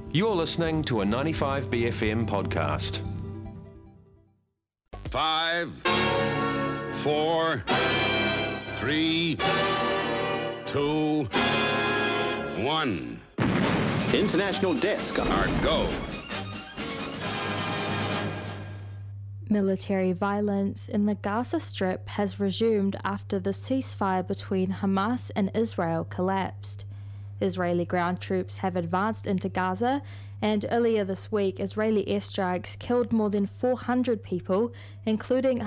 You're listening to a 95BFM podcast. 5, 4, 3, 2, 1. International Desk. Our go. Military violence in the Gaza Strip has resumed after the ceasefire between Hamas and Israel collapsed. Israeli ground troops have advanced into Gaza, and earlier this week Israeli airstrikes killed more than 400 people, including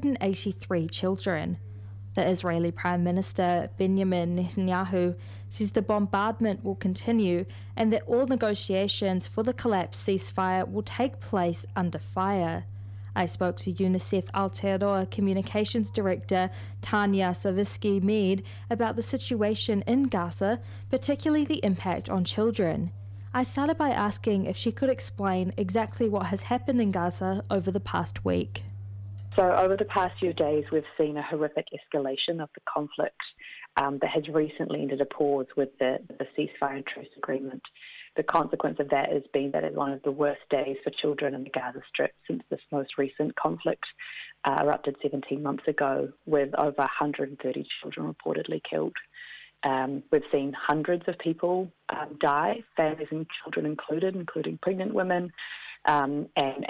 183 children. The Israeli Prime Minister Benjamin Netanyahu says the bombardment will continue and that all negotiations for the collapsed ceasefire will take place under fire. I spoke to UNICEF Aotearoa Communications Director Tanya Savitsky-Mead about the situation in Gaza, particularly the impact on children. I started by asking if she could explain exactly what has happened in Gaza over the past week. So over the past few days, we've seen a horrific escalation of the conflict that has recently ended a pause with the ceasefire and truce agreement. The consequence of that has been that it's one of the worst days for children in the Gaza Strip since this most recent conflict erupted 17 months ago, with over 130 children reportedly killed. We've seen hundreds of people die, families and children included, including pregnant women, and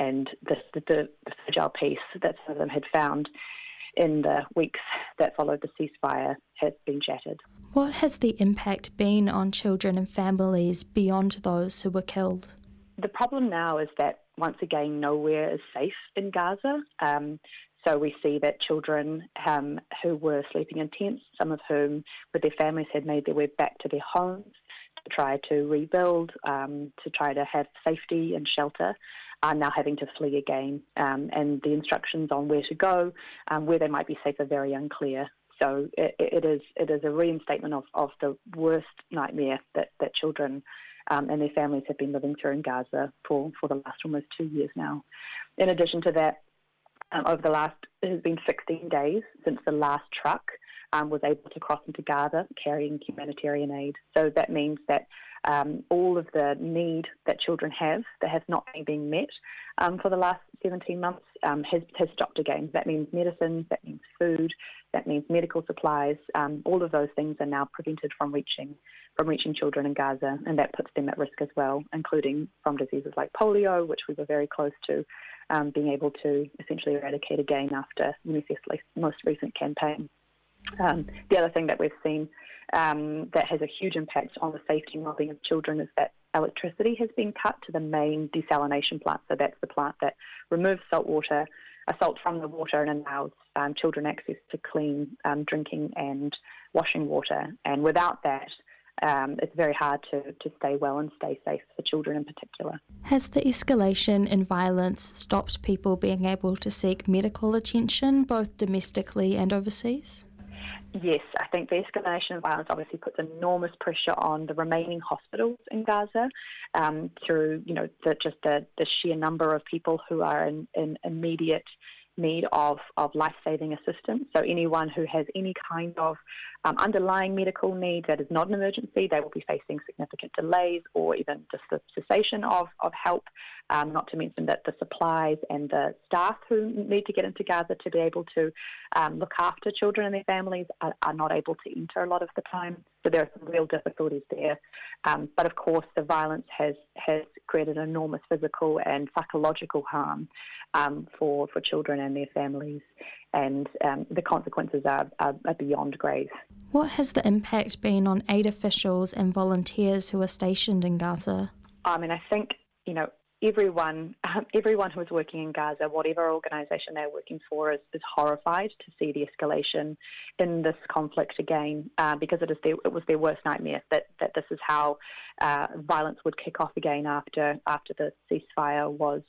the fragile peace that some of them had found in the weeks that followed the ceasefire has been shattered. What has the impact been on children and families beyond those who were killed? The problem now is that, once again, nowhere is safe in Gaza. So we see that children who were sleeping in tents, some of whom with their families had made their way back to their homes to try to rebuild, to try to have safety and shelter, are now having to flee again. And the instructions on where to go, where they might be safe, are very unclear. So it is a reinstatement of the worst nightmare that children and their families have been living through in Gaza for the last almost 2 years now. In addition to that, it has been 16 days since the last truck was able to cross into Gaza carrying humanitarian aid. So that means that all of the need that children have that has not been being met for the last 17 months has stopped again. That means medicines, that means food, that means medical supplies. All of those things are now prevented from reaching children in Gaza, and that puts them at risk as well, including from diseases like polio, which we were very close to being able to essentially eradicate again after UNICEF's most recent campaign. The other thing that we've seen that has a huge impact on the safety and well-being of children is that electricity has been cut to the main desalination plant. So that's the plant that removes salt from the water and allows children access to clean drinking and washing water. And without that, it's very hard to stay well and stay safe for children in particular. Has the escalation in violence stopped people being able to seek medical attention, both domestically and overseas? Yes, I think the escalation of violence obviously puts enormous pressure on the remaining hospitals in Gaza through, the sheer number of people who are in immediate need of life-saving assistance. So anyone who has any kind of underlying medical need that is not an emergency, they will be facing significant delays or even just the cessation of help, not to mention that the supplies and the staff who need to get into Gaza to be able to look after children and their families are not able to enter a lot of the time. So there are some real difficulties there. But of course, the violence has created enormous physical and psychological harm for children and their families, and the consequences are beyond grave. What has the impact been on aid officials and volunteers who are stationed in Gaza? I think, everyone who is working in Gaza, whatever organisation they're working for, is horrified to see the escalation in this conflict again, because it was their worst nightmare that this is how violence would kick off again after the ceasefire was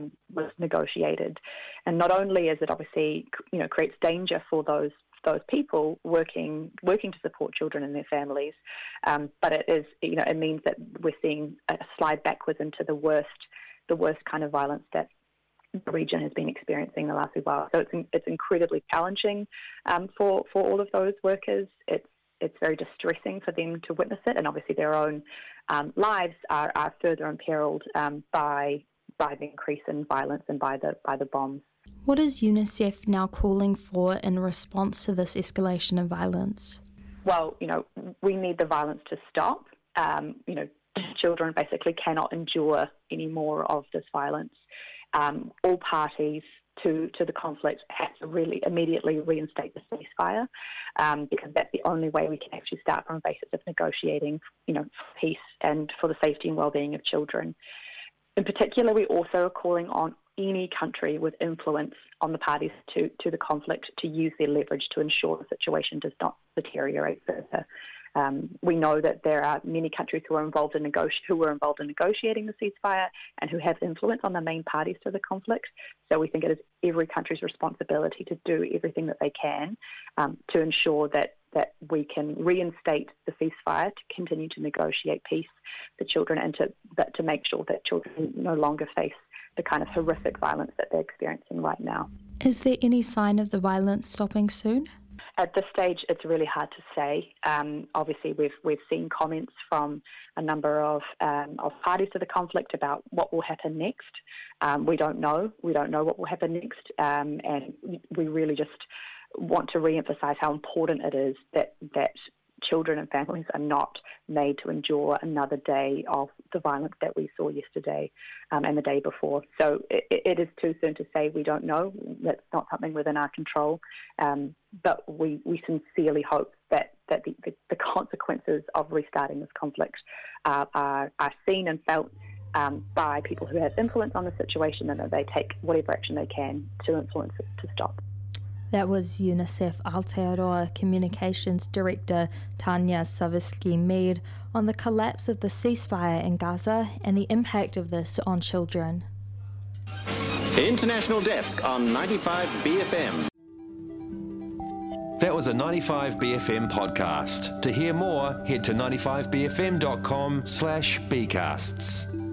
negotiated. And not only is it obviously creates danger for those people working to support children and their families, but it means that we're seeing a slide backwards into the worst kind of violence that the region has been experiencing the last few while. So it's incredibly challenging for all of those workers. It's very distressing for them to witness it, and obviously their own lives are further imperiled by the increase in violence and by the bombs. What is UNICEF now calling for in response to this escalation of violence? Well, we need the violence to stop. Children basically cannot endure any more of this violence. All parties to the conflict have to really immediately reinstate the ceasefire, because that's the only way we can actually start from a basis of negotiating, for peace and for the safety and well-being of children. In particular, we also are calling on any country with influence on the parties to the conflict to use their leverage to ensure the situation does not deteriorate further. We know that there are many countries who were involved in negotiating the ceasefire and who have influence on the main parties to the conflict. So we think it is every country's responsibility to do everything that they can to ensure that we can reinstate the ceasefire, to continue to negotiate peace for children, and to make sure that children no longer face the kind of horrific violence that they're experiencing right now. Is there any sign of the violence stopping soon? At this stage, it's really hard to say. Obviously, we've seen comments from a number of parties to the conflict about what will happen next. We don't know. We don't know what will happen next, and we really just want to re-emphasise how important it is that children and families are not made to endure another day of the violence that we saw yesterday and the day before. So it is too soon to say. We don't know. That's not something within our control. But we sincerely hope that the consequences of restarting this conflict are seen and felt by people who have influence on the situation, and that they take whatever action they can to influence it to stop. That was UNICEF Aotearoa Communications Director Tanya Savitsky-Mead on the collapse of the ceasefire in Gaza and the impact of this on children. International Desk on 95BFM. That was a 95BFM podcast. To hear more, head to 95bfm.com/bcasts.